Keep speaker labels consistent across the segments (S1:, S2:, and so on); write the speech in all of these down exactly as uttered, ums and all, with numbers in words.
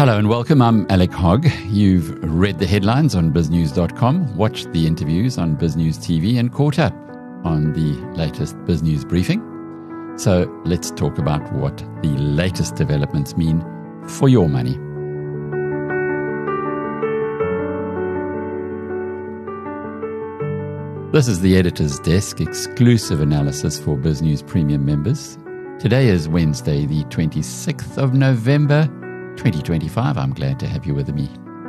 S1: Hello and welcome. I'm Alec Hogg. You've read the headlines on biz news dot com, watched the interviews on BizNews T V, and caught up on the latest BizNews briefing. So let's talk about what the latest developments mean for your money. This is the Editor's Desk exclusive analysis for BizNews Premium members. Today is Wednesday, the twenty-sixth of November, twenty twenty-five. I'm glad to have you with me.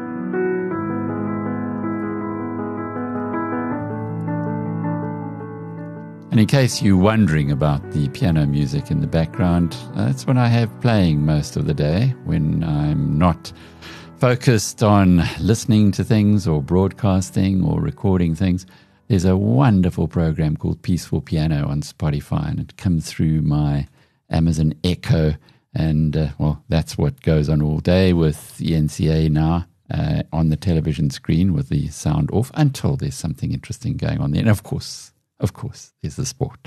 S1: And in case you're wondering about the piano music in the background, that's what I have playing most of the day when I'm not focused on listening to things or broadcasting or recording things. There's a wonderful program called Peaceful Piano on Spotify, and it comes through my Amazon Echo. And, uh, well, that's what goes on all day with the N C A now uh, on the television screen with the sound off until there's something interesting going on there. And, of course, of course, there's the sport.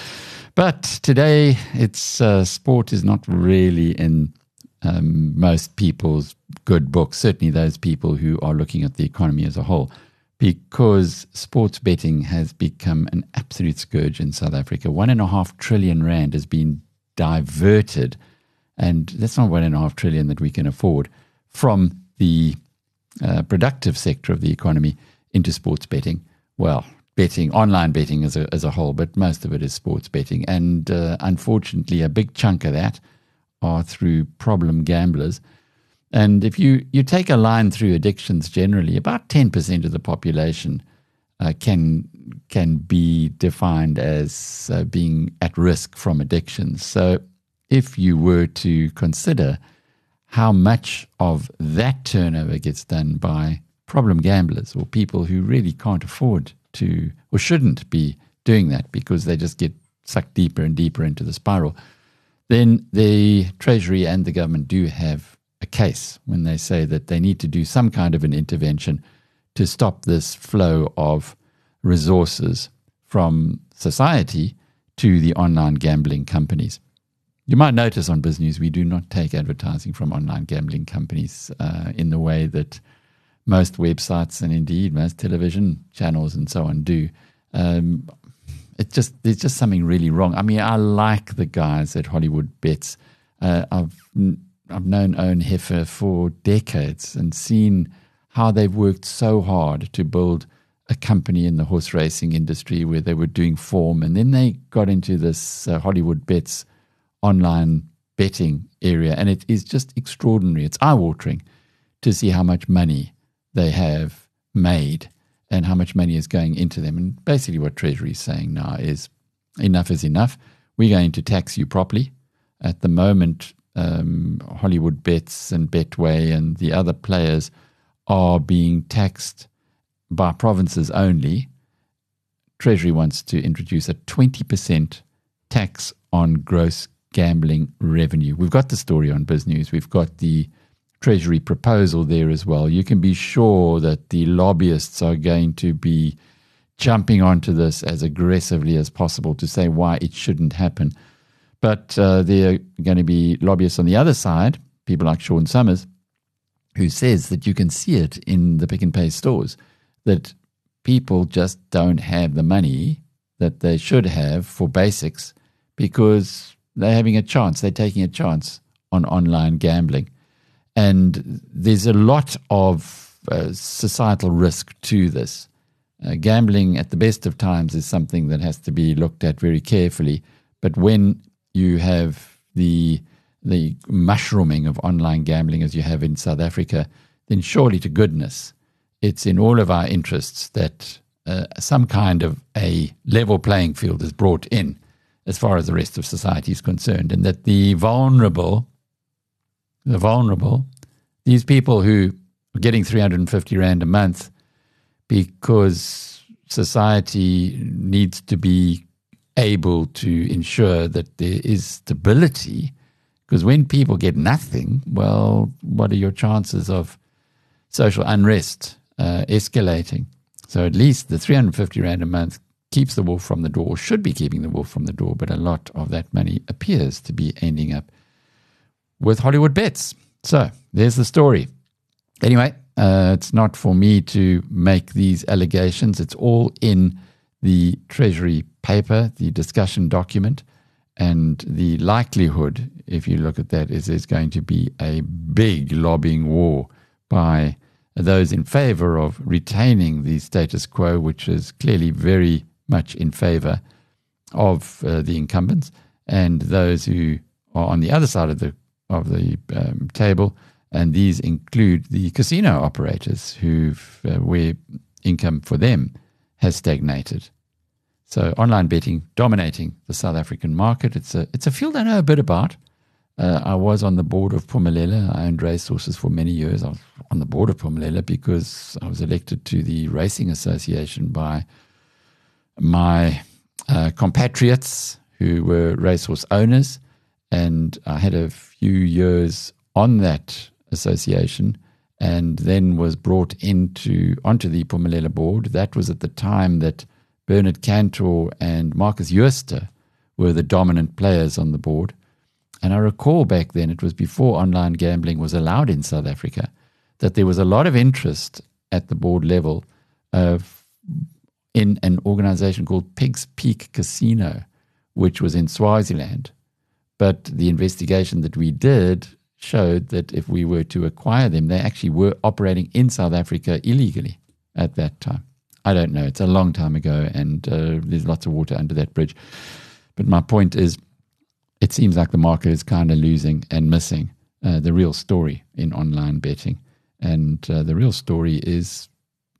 S1: But today, it's uh, sport is not really in um, most people's good books, certainly those people who are looking at the economy as a whole, because sports betting has become an absolute scourge in South Africa. One and a half trillion rand has been diverted, and that's not one and a half trillion that we can afford, from the uh, productive sector of the economy into sports betting. Well, betting, online betting as a, as a whole, but most of it is sports betting. And uh, unfortunately, a big chunk of that are through problem gamblers. And if you, you take a line through addictions generally, about ten percent of the population uh, can can be defined as uh, being at risk from addictions. So if you were to consider how much of that turnover gets done by problem gamblers or people who really can't afford to or shouldn't be doing that because they just get sucked deeper and deeper into the spiral, then the Treasury and the government do have a case when they say that they need to do some kind of an intervention to stop this flow of resources from society to the online gambling companies. You might notice on BizNews we do not take advertising from online gambling companies uh, in the way that most websites and indeed most television channels and so on do. Um, it just there's just something really wrong. I mean, I like the guys at Hollywood Bets. Uh, I've I've known Owen Heffer for decades and seen how they've worked so hard to build a company in the horse racing industry where they were doing form, and then they got into this uh, Hollywood Bets online betting area, and it is just extraordinary. It's eye-watering to see how much money they have made and how much money is going into them. And basically what Treasury is saying now is enough is enough. We're going to tax you properly. At the moment, um, Hollywood Bets and Betway and the other players are being taxed by provinces only. Treasury wants to introduce a twenty percent tax on gross gambling revenue. We've got the story on BizNews. We've got the Treasury proposal there as well. You can be sure that the lobbyists are going to be jumping onto this as aggressively as possible to say why it shouldn't happen. But uh, there are going to be lobbyists on the other side, people like Sean Summers, who says that you can see it in the Pick n Pay stores, that people just don't have the money that they should have for basics because they're having a chance, they're taking a chance on online gambling. And there's a lot of uh, societal risk to this. Uh, gambling at the best of times is something that has to be looked at very carefully. But when you have the the mushrooming of online gambling as you have in South Africa, then surely to goodness, it's in all of our interests that uh, some kind of a level playing field is brought in as far as the rest of society is concerned, and that the vulnerable, the vulnerable, these people who are getting three hundred fifty rand a month because society needs to be able to ensure that there is stability, because when people get nothing, well, what are your chances of social unrest uh, escalating? So at least the three hundred fifty rand a month keeps the wolf from the door, should be keeping the wolf from the door, but a lot of that money appears to be ending up with Hollywood Bets. So there's the story. Anyway, uh, it's not for me to make these allegations. It's all in the Treasury paper, the discussion document, and the likelihood, if you look at that, is there's going to be a big lobbying war by those in favor of retaining the status quo, which is clearly very much in favor of uh, the incumbents, and those who are on the other side of the of the um, table, and these include the casino operators who've uh, where income for them has stagnated. So online betting dominating the South African market. It's a it's a field I know a bit about. Uh, I was on the board of Phumelela. I owned racehorses for many years. I was on the board of Phumelela because I was elected to the Racing Association by my uh, compatriots who were racehorse owners. And I had a few years on that association and then was brought into onto the Phumelela board. That was at the time that Bernard Cantor and Marcus Jooste were the dominant players on the board. And I recall back then, it was before online gambling was allowed in South Africa, that there was a lot of interest at the board level of, in an organization called Pigs Peak Casino, which was in Swaziland. But the investigation that we did showed that if we were to acquire them, they actually were operating in South Africa illegally at that time. I don't know. It's a long time ago, and uh, there's lots of water under that bridge. But my point is, it seems like the market is kind of losing and missing uh, the real story in online betting. And uh, the real story is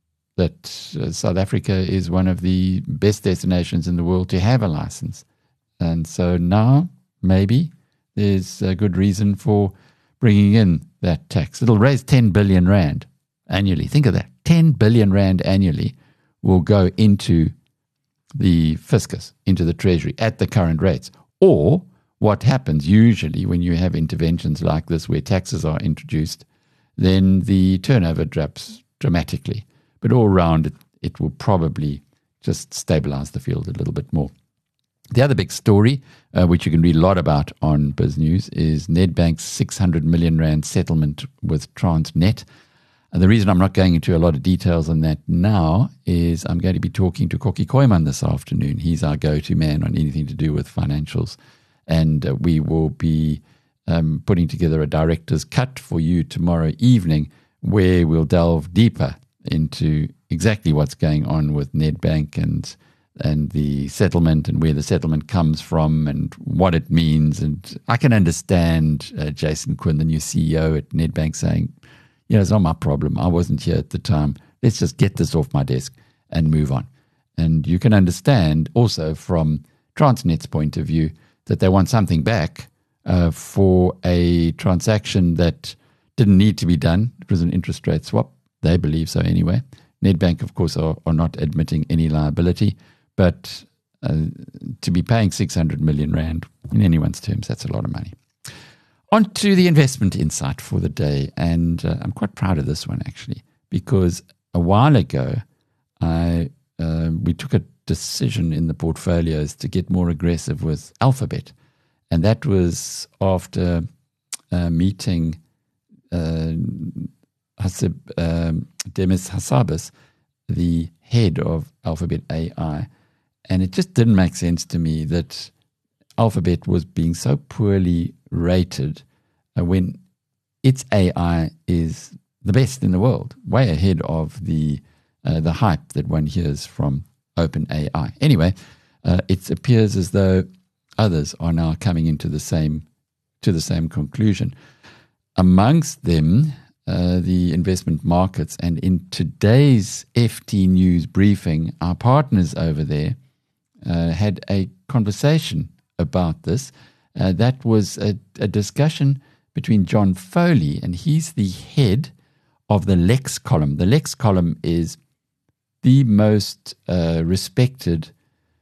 S1: that uh, South Africa is one of the best destinations in the world to have a license. And so now, maybe, there's a good reason for bringing in that tax. It'll raise ten billion rand annually. Think of that. ten billion rand annually will go into the fiscus, into the treasury at the current rates. Or what happens usually when you have interventions like this where taxes are introduced, then the turnover drops dramatically. But all round, it, it will probably just stabilize the field a little bit more. The other big story, uh, which you can read a lot about on BizNews, is Nedbank's six hundred million rand settlement with Transnet. And the reason I'm not going into a lot of details on that now is I'm going to be talking to Kokkie Kooyman this afternoon. He's our go-to man on anything to do with financials. And uh, we will be um, putting together a director's cut for you tomorrow evening where we'll delve deeper into exactly what's going on with Nedbank and and the settlement and where the settlement comes from and what it means. And I can understand uh, Jason Quinn, the new C E O at Nedbank, saying, you know, it's not my problem. I wasn't here at the time. Let's just get this off my desk and move on. And you can understand also from Transnet's point of view that they want something back uh, for a transaction that didn't need to be done. It was an interest rate swap. They believe so anyway. Nedbank, of course, are, are not admitting any liability. But uh, to be paying six hundred million rand in anyone's terms, that's a lot of money. On to the investment insight for the day. And uh, I'm quite proud of this one, actually, because a while ago, I uh, we took a decision in the portfolios to get more aggressive with Alphabet. And that was after uh, meeting uh, Hasib, um, Demis Hassabis, the head of Alphabet A I. And it just didn't make sense to me that Alphabet was being so poorly rated uh, when its A I is the best in the world, way ahead of the uh, the hype that one hears from OpenAI. Anyway, uh, it appears as though others are now coming into the same to the same conclusion. Amongst them, uh, the investment markets, and in today's F T News briefing, our partners over there Uh, had a conversation about this. Uh, that was a, a discussion between John Foley, and he's the head of the Lex column. The Lex column is the most uh, respected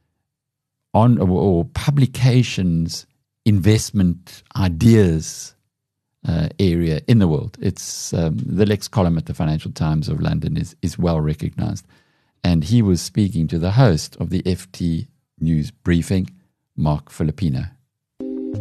S1: on or, or publications investment ideas uh, area in the world. It's um, the Lex column at the Financial Times of London is is well recognized. And he was speaking to the host of the F T News briefing, Mark Filipino.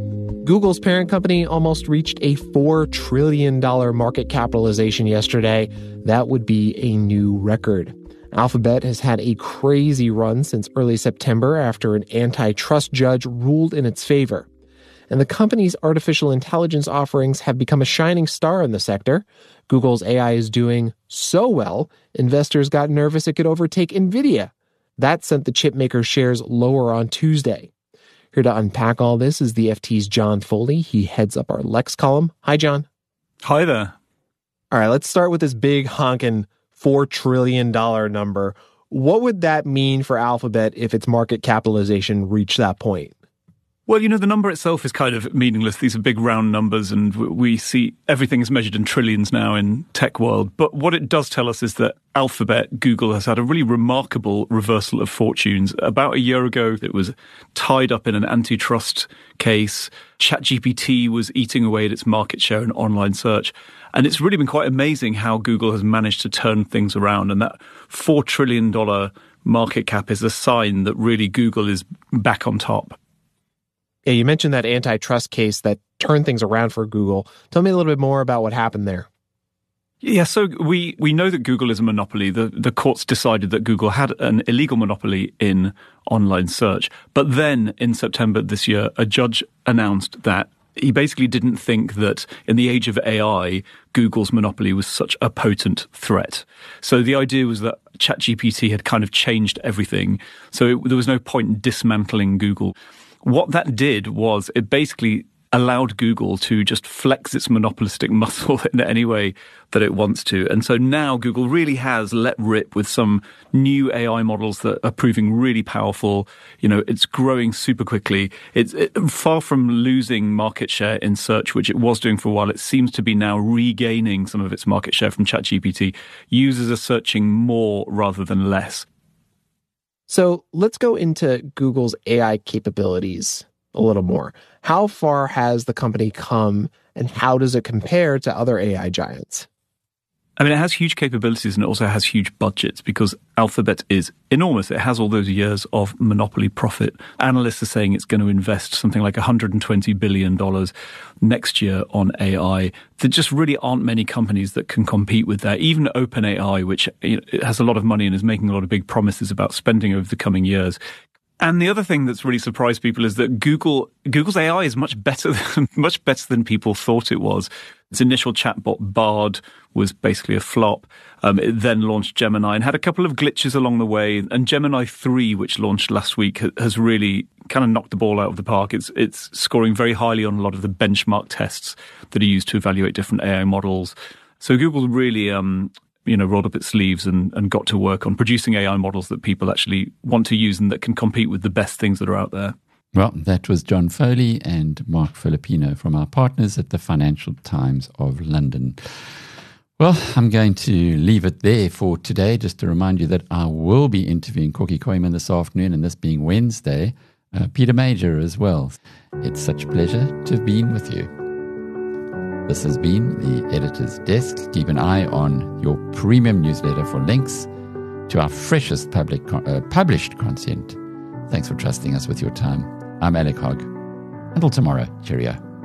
S2: Google's parent company almost reached a four trillion dollars market capitalization yesterday. That would be a new record. Alphabet has had a crazy run since early September after an antitrust judge ruled in its favor. And the company's artificial intelligence offerings have become a shining star in the sector. Google's A I is doing so well, investors got nervous it could overtake NVIDIA. That sent the chipmaker's shares lower on Tuesday. Here to unpack all this is the F T's John Foley. He heads up our Lex column. Hi, John.
S3: Hi there.
S2: All right, let's start with this big honkin' four trillion dollars number. What would that mean for Alphabet if its market capitalization reached that point?
S3: Well, you know, the number itself is kind of meaningless. These are big round numbers, and we see everything is measured in trillions now in tech world. But what it does tell us is that Alphabet, Google, has had a really remarkable reversal of fortunes. About a year ago, it was tied up in an antitrust case. ChatGPT was eating away at its market share in online search. And it's really been quite amazing how Google has managed to turn things around. And that four trillion dollars market cap is a sign that really Google is back on top.
S2: Yeah, you mentioned that antitrust case that turned things around for Google. Tell me a little bit more about what happened there.
S3: Yeah, so we, we know that Google is a monopoly. The, the courts decided that Google had an illegal monopoly in online search. But then in September this year, a judge announced that he basically didn't think that in the age of A I, Google's monopoly was such a potent threat. So the idea was that ChatGPT had kind of changed everything. So it, there was no point in dismantling Google. What that did was it basically allowed Google to just flex its monopolistic muscle in any way that it wants to. And so now Google really has let rip with some new A I models that are proving really powerful. You know, it's growing super quickly. It's it, far from losing market share in search, which it was doing for a while. It seems to be now regaining some of its market share from ChatGPT. Users are searching more rather than less.
S2: So let's go into Google's A I capabilities a little more. How far has the company come, and how does it compare to other A I giants?
S3: I mean, it has huge capabilities and it also has huge budgets because Alphabet is enormous. It has all those years of monopoly profit. Analysts are saying it's going to invest something like one hundred twenty billion dollars next year on A I. There just really aren't many companies that can compete with that. Even OpenAI, which you know, has a lot of money and is making a lot of big promises about spending over the coming years. And the other thing that's really surprised people is that Google Google's A I is much better than, much better than people thought it was. Its initial chatbot Bard was basically a flop. Um, it then launched Gemini and had a couple of glitches along the way. And Gemini three, which launched last week, has really kind of knocked the ball out of the park. It's it's scoring very highly on a lot of the benchmark tests that are used to evaluate different A I models. So Google really um, you know, rolled up its sleeves and, and got to work on producing A I models that people actually want to use and that can compete with the best things that are out there.
S1: Well, that was John Foley and Mark Filipino from our partners at the Financial Times of London. Well, I'm going to leave it there for today. Just to remind you that I will be interviewing Corky Koyman this afternoon, and this being Wednesday, uh, Peter Major as well. It's such a pleasure to have been with you. This has been the Editor's Desk. Keep an eye on your premium newsletter for links to our freshest public con- uh, published content. Thanks for trusting us with your time. I'm Alec Hogg. Until tomorrow, cheerio.